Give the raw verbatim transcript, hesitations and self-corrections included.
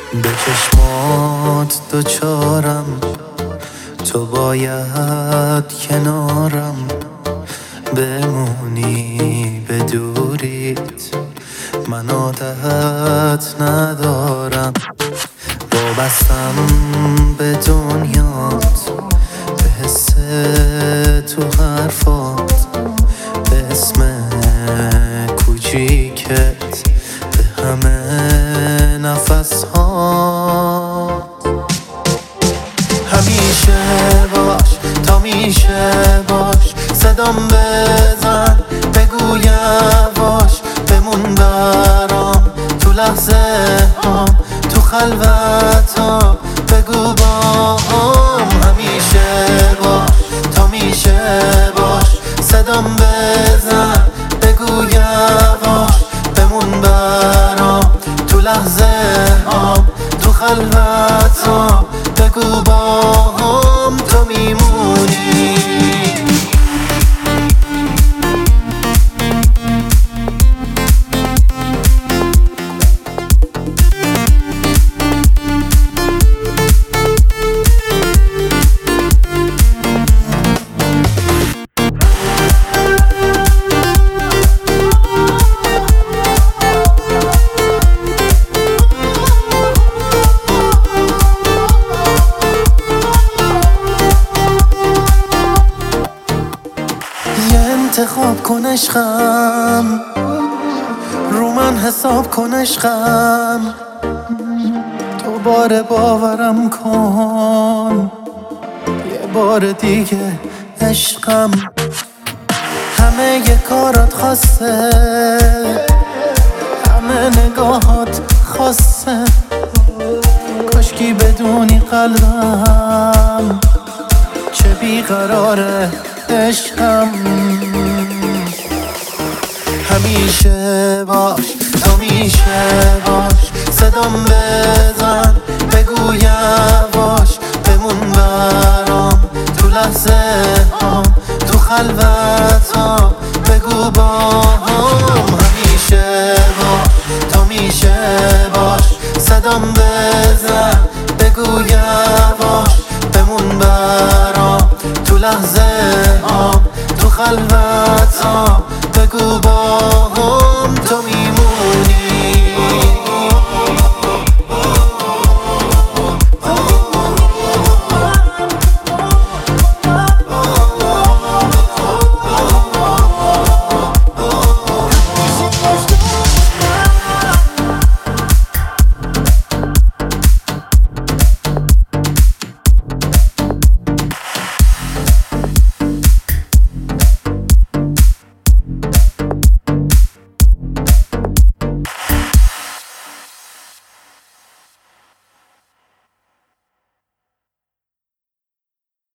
به چشمات دوچارم، تو باید کنارم بمونی. به دوریت من عادت ندارم، وابستم به دنیات، به حس تو حرفات، به اسم کوچیکت، به همه نفس ها. همیشه باش، تا میشه باش، صدام بزن، بگو یواش، بمون برام تو لحظه هام، تو خلوت ها، بگو با هم. همیشه باش، تا میشه باش، صدام بزن، بگو یواش، بمون برام تو لحظه هام، تو خلوت ها، بگو با هم تو میمونی. انتخاب کن عشقم، رو من حساب کن عشقم، دوباره باورم کن یه بار دیگه عشقم. همه یه کارات خاصه، همه نگاهات خاصه، کاشکی بدونی قلبم چه بیقراره عشقم. همیشه باش، تو میشه باش، صدام بزن، بگو یواش، بمون برام تو لحظه هام، تو خلوت ها،